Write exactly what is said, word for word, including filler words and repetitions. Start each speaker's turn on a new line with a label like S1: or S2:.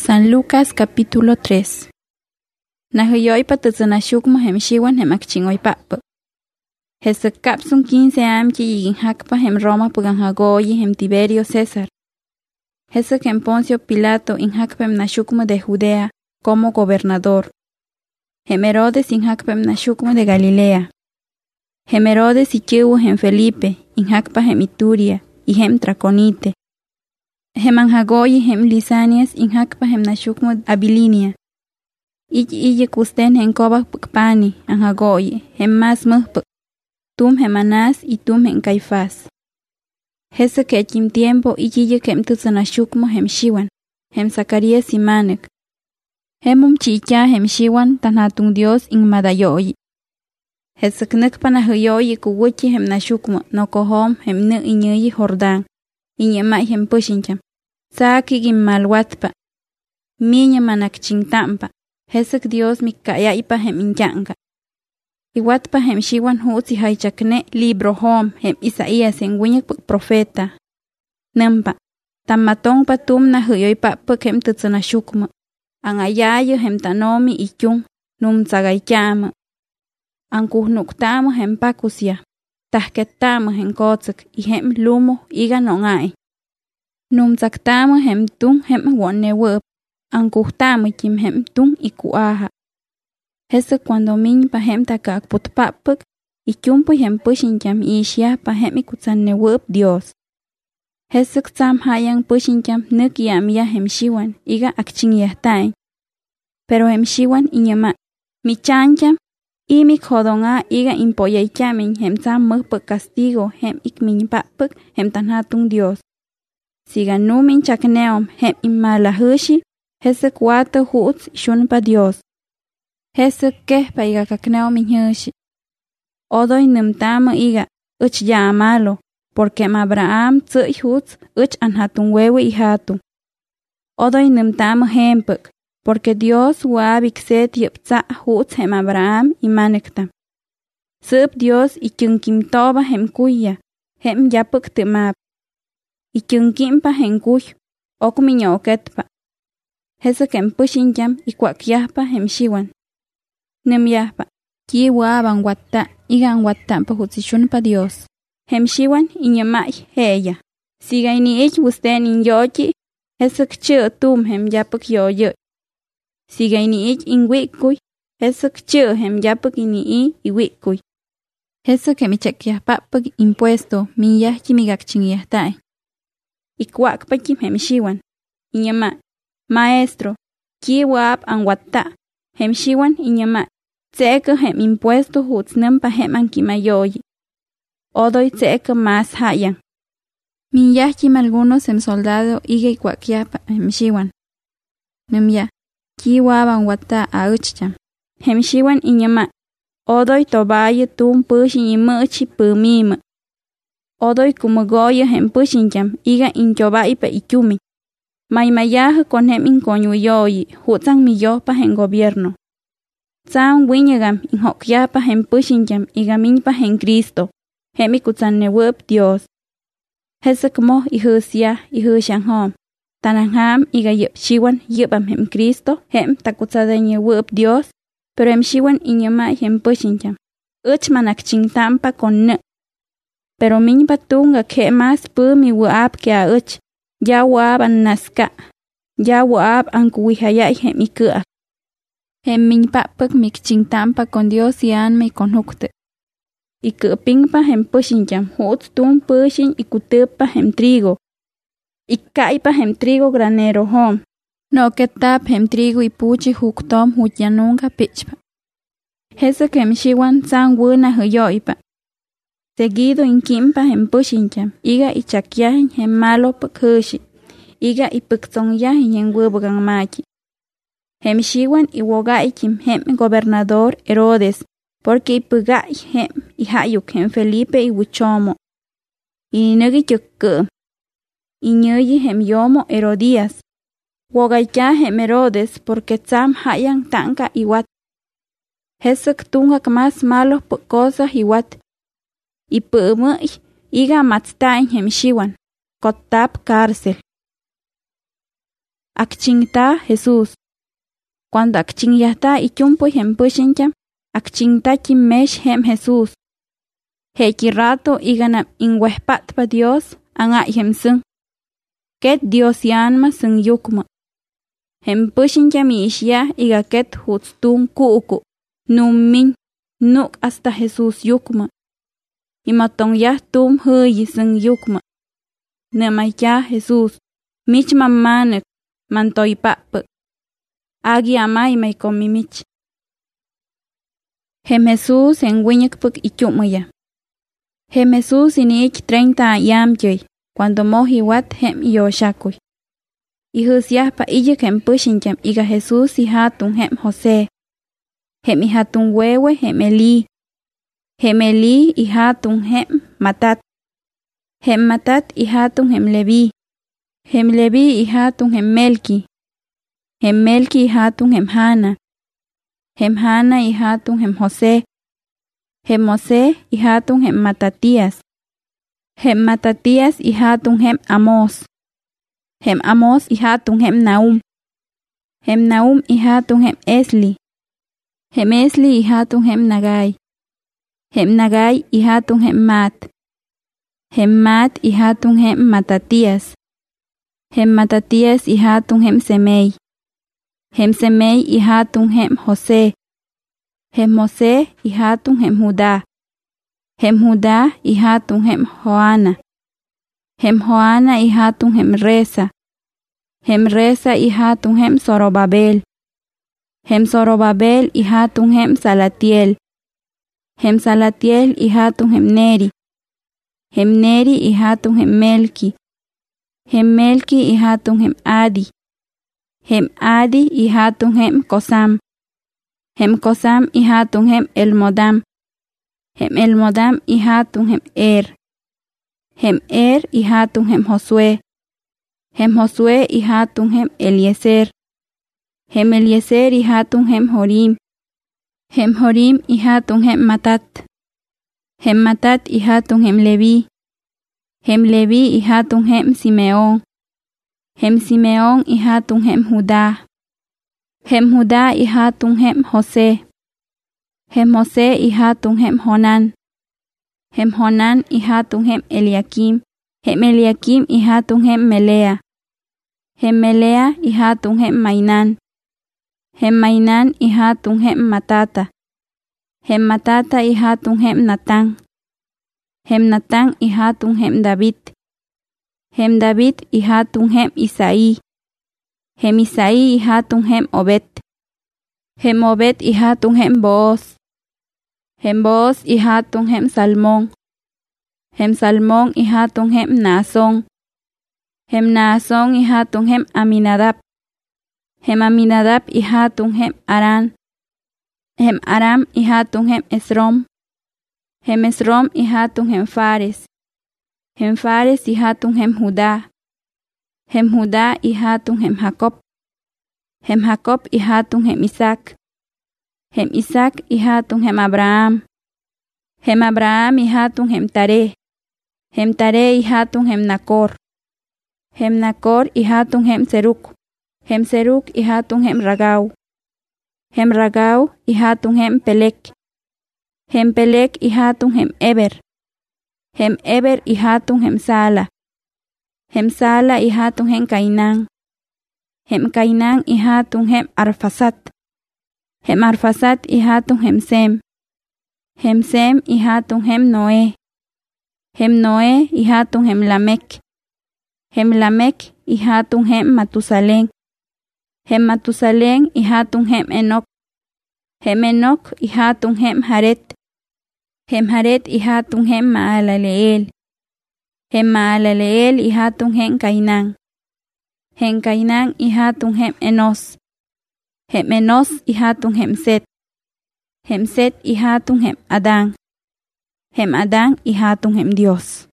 S1: San Lucas capítulo tres. Nahuyoypa tutsunashukmo hem shiwan hem akchingoypapa. Hesa kapsun quince amchi yigin hakpa hem Roma pugan hagoyi hem Tiberio César. Hesa hem Poncio Pilato in hakpa hem nashukmo de Judea como gobernador. Hem Herodes in hakpa hem nashukmo de Galilea. Hem Herodes y kiwu hem Felipe in hakpa hem Ituria y hem Traconite. Hem Anhagoyi hem Lisanias in hakpa hem nashukmo Abilinia. Iji iji kusten hem kobak pukpani Anhagoyi hem mas muhpuk. Tum hem Anás y tum hem Caifás. Hesa que kim tiempo iji iji kem tutsanashukmo hem Shiwan, hem Zacarías y Manek. Hemum chicha hem Shiwan tanhatung Dios in Madayoyi. Hesa knek panahuyoyi kuwuchi hem nashukmo no kohom hem nu inyoyi Jordán. Inyamai hem pushincham. Saki gim malwatpa. Minya manak chingtampa. Hesak Dios mikayaipa hem inyanga. Iwatpa hem Shiwan hutsi haichakne libro hom hem Isaías en winyak profeta. Nampa. Tamatongpa tumna huyoypa puk hem tutsanashukma. Ang ayayo hem tanomi ikyung num tsagaykyama. Ang kuhnuktamo hem pakusya. Tahketamo hem kotzak y hem lumo iga nongai. Num tsaktamo hem tung hem wonne wup. Ang kuhtamo kim hem tung ikuaha. Hesa cuando min pa hem takak putpapuk y kyumpo hem pushincham isya pa hem ikutsanne wup Dios. Hesa ktsam hayang pushincham nuk yamya hem Shiwan iga akchingyahtain. Pero hem Shiwan inyama michancham imi khodonga iga impoyaychamin hem tsam mukpuk castigo hem ikminpapuk hem tanhatung Dios. Siga numin chakneom hem imalahushi, hese kuato huts shunpa Dios. Hese kehpa iga kakneom inhushi. Odoy numtamo iga, uch ya amalo, porque Abraham tsuy huts uch anhatun wewe ihatu. Odoy numtamo hempuk, porque Dios wabik set yiptsa huts hem Abraham imanekta. Sup Dios ikyunkim toba hem kuya, hem yapuk timap. Ikyungkimpa hem kuy, okuminyo oketpa. Hesa kem pushinjam ikwakyahpa hem Shiwan. Nemyahpa, ki waban watta, igan watta pa hutsishunpa Dios. Hem Shiwan inyamay heya. Siga ini ich wusten in yochi, hesa kchu tum hem yapuk yoyo. Siga ini ich in wikuy, hesa kchu hem yapuk ini i iwikuy. Hesa kem ichakyahpapag impuesto miyahchi migakchingyahtai. Ikwak pa kim hem Shiwan. Inyama, maestro, ki wab ang watta. Hem Shiwan inyama, tseka hem impuesto hutsnam pa hem ang kimayoyi. Odoy tseka mas hayang. Miyahchim algunos hem soldado iga ikwakya pa hem Shiwan. Namya, ki wab ang watta a uchcham. Hem Shiwan inyama, odoy tobaye tum pushin imuchi pumima. Odoy kumugoyo hem pushincham iga inchobai pa ikyumi. Maymayaha con hem incoñuyoyi hutsang miyopa hem gobierno. Tsang winyagam inhokyapa hem pushincham iga minpa hem Cristo. Hem ikutsanne wup Dios. Hesak mo ihusya ihusyan hom. Tanangham iga yip Shiwan yipam hem Cristo hem takutsadenye wup Dios. Pero hem Shiwan inyama hem pushincham. Uch manak chingtampa con ne. Pero min patunga ke mas pumi wuab ke a uch. Ya wuab an naska. Ya wuab an kuwihayay hem ikua. Hem min papag mikchingtampa con Dios y anme con hukte. Ikupingpa hem pushincham huts tum pushin ikutupa hem trigo. Ikaipa hem trigo granero hom. No ketap hem trigo ipuchi huktom hutyanunga pichpa. Hesa kem Shiwan sang wuna huyoipa. Seguido inkimpa hem pushincham, iga ichakyahin hem malo pukhushi, iga ipuktsongyahin hem wubugang maki. Hem Shiwan iwogaikim hem gobernador Herodes, porque ipugai hem ihayuk hem Felipe iwuchomo. Inugi chukkum. Inyuyi hem yomo Herodías. Wogaikya hem Herodes, porque tsam hayang tanka iwat. Hesuk tungak mas malo pukosas iwat. Ipumuy iga matstain hem Shiwan, kotap cárcel. akchingta Jesús. Cuando akchingyahta ichumpo hem pushincham, akchingta chimesh hem Jesús. Heki rato iganam inwehpat pa Dios anga hem sung. Ket Dios yanma sung yukma. Hem pushincham ishya iga ket hutstum kuuku. Nummin nuk hasta Jesús yukma. Imatong yah tum huyi sung yukma. Nemayya Jesús. Mich mamanek mantoy papuk. Agi amay may komimich. Hem Jesús en winyakpuk ichumaya. Hem Jesús inich treinta yamjoy. Cuando mohi wat hem yoshakoy. Ihus yah pa iyek hem pushincham iga Jesús ihatun hem José. Hem ihatun wewe hem Eli. Hem Eli ihatun hem Matat. Hem Matat ihatun hem Levi. Hem Levi ihatun hem Melki. Hem Melki ihatun hem Hana. Hem Hana ihatun hem José. Hem José ihatun hem Matatias. Hem Matatias ihatun hem Amos. Hem Amos ihatun hem Naum. Hem Naum ihatun hem Esli. Hem Esli ihatun hem Nagai. Hem Nagai ihatun hem Mat. Hem Mat ihatun hem Matatias. Hem Matatias ihatun hem Semei. Hem Semei ihatun hem José. Hem José ihatun hem Judá. Hem Judá ihatun hem Joana. Hem Joana ihatun hem Reza. Hem Reza ihatun hem Zorobabel. Hem Zorobabel ihatun hem Salatiel. Hem Salatiel ihatun hem Neri. Hem Neri ihatun hem Melki. Hem Melki ihatun hem Adi. Hem Adi ihatun hem Kosam. Hem Kosam ihatun hem Elmodam. Hem Elmodam ihatun hem Er. Hem Er ihatun hem Josué. Hem Josué ihatun hem Eliezer. Hem Eliezer ihatun hem Jorim. Hem Jorim ihatun hem Matat. Hem Matat ihatun hem Levi. Hem Levi ihatun hem Simeón. Hem Simeón ihatun hem Judá. Hem Judá ihatun hem José. Hem José ihatun hem Jonan. Hem Jonan ihatun hem Eliakim. Hem Eliakim ihatun hem Melea. Hem Melea ihatun hem Mainán. Hem Mainán ihatun hem Matata. Hem Matata ihatun hem Natán. Hem Natán ihatun hem David. Hem David ihatun hem Isaí. Hem Isaí ihatun hem Obed. Hem Obed ihatun hem Boaz. Hem Boaz ihatun hem Salmón. Hem Salmón ihatun hem Naasón. Hem Naasón ihatun hem Aminadab. Hem Aminadab ihatun hem Aram. Hem Aram ihatun hem Esrom. Hem Esrom ihatun hem Fares. Hem Fares ihatun hem Judá. Hem Judá ihatun hem Jacob. Hem Jacob ihatun hem Isaac. Hem Isaac ihatun hem Abraham. Hem Abraham ihatun hem Tare. Hem Tare ihatun hem Nacor. Hem Nacor ihatun hem Seruk. Hem Seruk ihatun hem Ragau. Hem Ragau ihatun hem Pelek. Hem Pelek ihatun hem Eber. Hem Eber ihatun hem Sala. Hem Sala ihatun hem Cainán. Hem Cainán ihatun hem Arfasat. Hem Arfasat ihatun hem Sem. Hem Sem ihatun hem Noé. Hem Noé ihatun hem Lamek. Hem Lamek ihatun hem Matusalén. Hem Matusalén ihatun hem Enoc. Hem Enoc ihatun hem Jaret. Hem Jaret ihatun hem Maalaleel. Hem Maalaleel ihatun hem Cainán. Hem Cainán ihatun hem Enos. Hem Enos ihatun hem Set. Hem Set ihatun hem Adán. Hem Adán ihatun hem Dios.